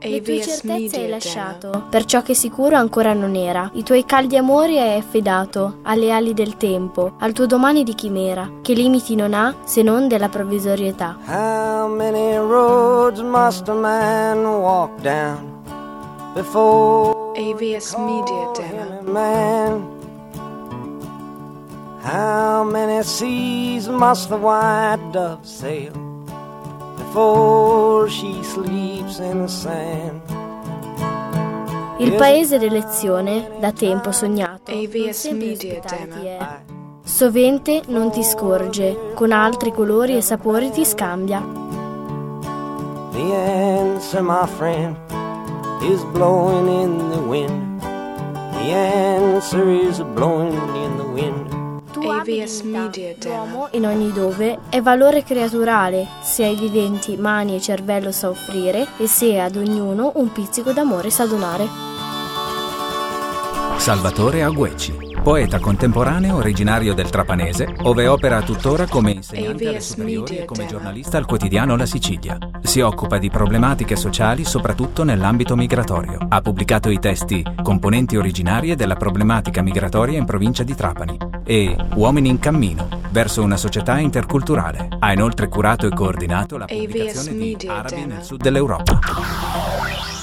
Le tue certezze hai lasciato, per ciò che sicuro ancora non era. I tuoi caldi amori hai affidato alle ali del tempo, al tuo domani di chimera, che limiti non ha se non della provvisorietà. How many roads must a man walk down before AVS Media Demo. man? How many seas must the white dove sail before she sleeps in the sand? Il paese d'elezione, da tempo sognato, non AVS sempre Media ospitare ti Demo. è. Sovente non ti scorge, con altri colori e sapori ti scambia. The answer, my friend, is blowing in the wind. The answer is blowing in the wind. Tu abiti AVS vita, Media Demo. l'uomo in ogni dove è valore creaturale, se ai viventi mani e cervello sa offrire e se ad ognuno un pizzico d'amore sa donare. Salvatore Aguecci, poeta contemporaneo originario del Trapanese, ove opera tuttora come insegnante alle AVS superiori Media e come Demo. giornalista al quotidiano La Sicilia. Si occupa di problematiche sociali soprattutto nell'ambito migratorio. Ha pubblicato i testi Componenti originarie della problematica migratoria in provincia di Trapani e Uomini in cammino, verso una società interculturale. Ha inoltre curato e coordinato la AVS pubblicazione di Media Arabi Demo. nel sud dell'Europa.